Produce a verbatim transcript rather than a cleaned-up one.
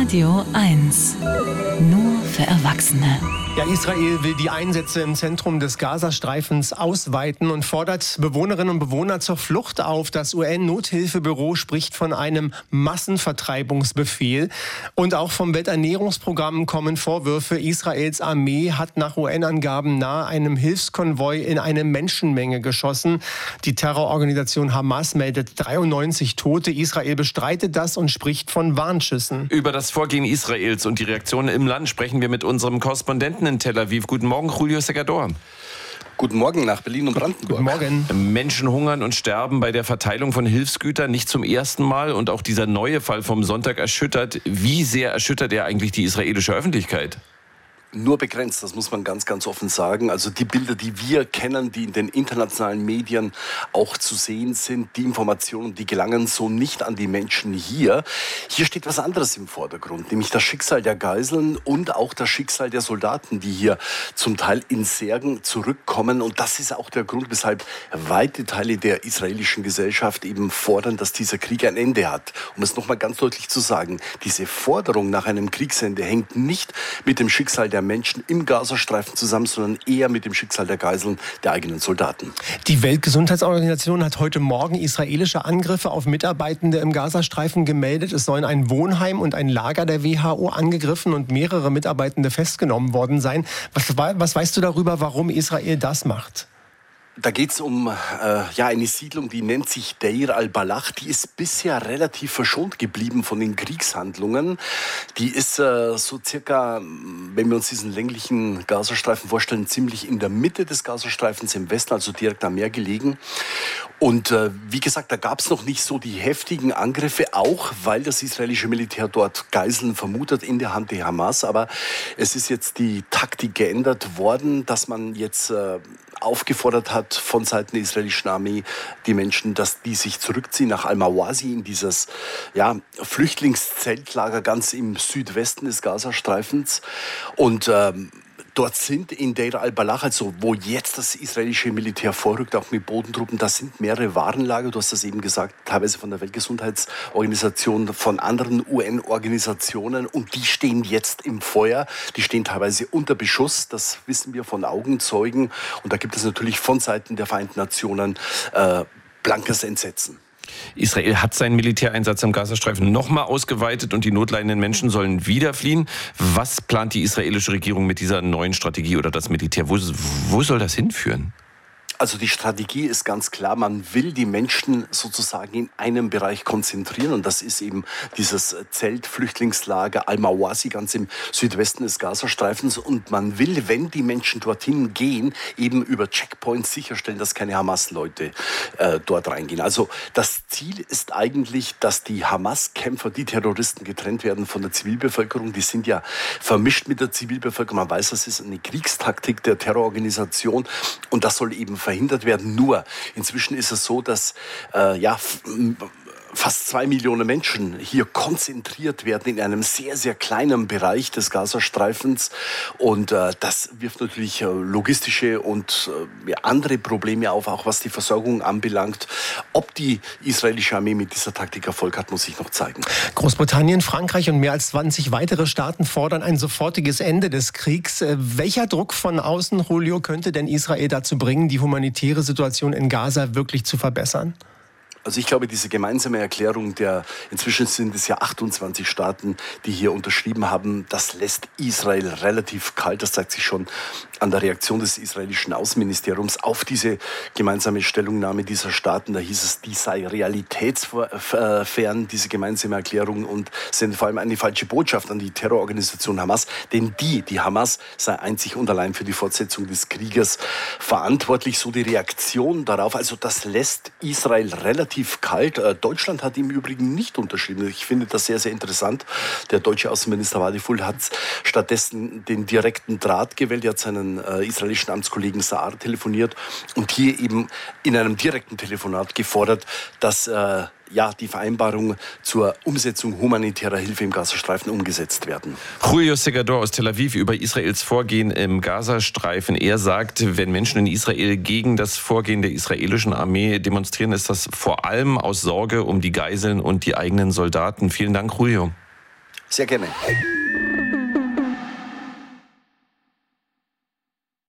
Radio eins. Nur für Erwachsene. Ja, Israel will die Einsätze im Zentrum des Gazastreifens ausweiten und fordert Bewohnerinnen und Bewohner zur Flucht auf. Das U N-Nothilfebüro spricht von einem Massenvertreibungsbefehl. Und auch vom Welternährungsprogramm kommen Vorwürfe. Israels Armee hat nach U N-Angaben nahe einem Hilfskonvoi in eine Menschenmenge geschossen. Die Terrororganisation Hamas meldet dreiundneunzig Tote. Israel bestreitet das und spricht von Warnschüssen. Über das Vorgehen Israels und die Reaktionen im Land sprechen wir mit unserem Korrespondenten in Tel Aviv. Guten Morgen, Julio Segador. Guten Morgen nach Berlin und Brandenburg. Guten Morgen. Menschen hungern und sterben bei der Verteilung von Hilfsgütern nicht zum ersten Mal. Und auch dieser neue Fall vom Sonntag erschüttert. Wie sehr erschüttert er eigentlich die israelische Öffentlichkeit? Nur begrenzt, das muss man ganz, ganz offen sagen. Also die Bilder, die wir kennen, die in den internationalen Medien auch zu sehen sind, die Informationen, die gelangen so nicht an die Menschen hier. Hier steht was anderes im Vordergrund, nämlich das Schicksal der Geiseln und auch das Schicksal der Soldaten, die hier zum Teil in Särgen zurückkommen. Und das ist auch der Grund, weshalb weite Teile der israelischen Gesellschaft eben fordern, dass dieser Krieg ein Ende hat. Um es nochmal ganz deutlich zu sagen, diese Forderung nach einem Kriegsende hängt nicht mit dem Schicksal der Menschen im Gazastreifen zusammen, sondern eher mit dem Schicksal der Geiseln der eigenen Soldaten. Die Weltgesundheitsorganisation hat heute Morgen israelische Angriffe auf Mitarbeitende im Gazastreifen gemeldet. Es sollen ein Wohnheim und ein Lager der W H O angegriffen und mehrere Mitarbeitende festgenommen worden sein. Was, was weißt du darüber, warum Israel das macht? Da geht es um äh, ja, eine Siedlung, die nennt sich Deir al-Balach. Die ist bisher relativ verschont geblieben von den Kriegshandlungen. Die ist äh, so circa, wenn wir uns diesen länglichen Gazastreifen vorstellen, ziemlich in der Mitte des Gazastreifens im Westen, also direkt am Meer gelegen. Und äh, wie gesagt, da gab es noch nicht so die heftigen Angriffe, auch weil das israelische Militär dort Geiseln vermutet in der Hand der Hamas. Aber es ist jetzt die Taktik geändert worden, dass man jetzt äh, aufgefordert hat von Seiten der israelischen Armee, die Menschen, dass die sich zurückziehen nach Al-Mawasi in dieses ja, Flüchtlingszeltlager ganz im Südwesten des Gazastreifens. Und ähm, dort sind in Deir al-Balach, also wo jetzt das israelische Militär vorrückt, auch mit Bodentruppen, da sind mehrere Warenlager, du hast das eben gesagt, teilweise von der Weltgesundheitsorganisation, von anderen U N-Organisationen, und die stehen jetzt im Feuer, die stehen teilweise unter Beschuss, das wissen wir von Augenzeugen, und da gibt es natürlich von Seiten der Vereinten Nationen äh, blankes Entsetzen. Israel hat seinen Militäreinsatz im Gazastreifen nochmal ausgeweitet und die notleidenden Menschen sollen wieder fliehen. Was plant die israelische Regierung mit dieser neuen Strategie oder das Militär? Wo, wo soll das hinführen? Also die Strategie ist ganz klar, man will die Menschen sozusagen in einem Bereich konzentrieren, und das ist eben dieses Zeltflüchtlingslager Al-Mawasi ganz im Südwesten des Gazastreifens, und man will, wenn die Menschen dorthin gehen, eben über Checkpoints sicherstellen, dass keine Hamas-Leute äh, dort reingehen. Also das Ziel ist eigentlich, dass die Hamas-Kämpfer, die Terroristen, getrennt werden von der Zivilbevölkerung. Die sind ja vermischt mit der Zivilbevölkerung. Man weiß, das ist eine Kriegstaktik der Terrororganisation, und das soll eben verhindert werden. Nur inzwischen ist es so, dass äh, ja, f- fast zwei Millionen Menschen hier konzentriert werden in einem sehr, sehr kleinen Bereich des Gazastreifens. Und äh, das wirft natürlich äh, logistische und äh, ja, andere Probleme auf, auch was die Versorgung anbelangt. Ob die israelische Armee mit dieser Taktik Erfolg hat, muss sich noch zeigen. Großbritannien, Frankreich und mehr als zwanzig weitere Staaten fordern ein sofortiges Ende des Kriegs. Äh, welcher Druck von außen, Julio, könnte denn Israel dazu bringen, die humanitäre Situation in Gaza wirklich zu verbessern? Also ich glaube, diese gemeinsame Erklärung der, inzwischen sind es ja achtundzwanzig Staaten, die hier unterschrieben haben, das lässt Israel relativ kalt. Das zeigt sich schon an der Reaktion des israelischen Außenministeriums auf diese gemeinsame Stellungnahme dieser Staaten. Da hieß es, die sei realitätsfern, diese gemeinsame Erklärung, und sendet vor allem eine falsche Botschaft an die Terrororganisation Hamas. Denn die, die Hamas, sei einzig und allein für die Fortsetzung des Krieges verantwortlich. So die Reaktion darauf. Also das lässt Israel relativ kalt. Deutschland hat im Übrigen nicht unterschrieben. Ich finde das sehr, sehr interessant. Der deutsche Außenminister Wadiful hat stattdessen den direkten Draht gewählt. Er hat seinen äh, israelischen Amtskollegen Saar telefoniert und hier eben in einem direkten Telefonat gefordert, dass äh, ja, die Vereinbarung zur Umsetzung humanitärer Hilfe im Gazastreifen umgesetzt werden. Julio Segador aus Tel Aviv über Israels Vorgehen im Gazastreifen. Er sagt, wenn Menschen in Israel gegen das Vorgehen der israelischen Armee demonstrieren, ist das vor allem aus Sorge um die Geiseln und die eigenen Soldaten. Vielen Dank, Julio. Sehr gerne.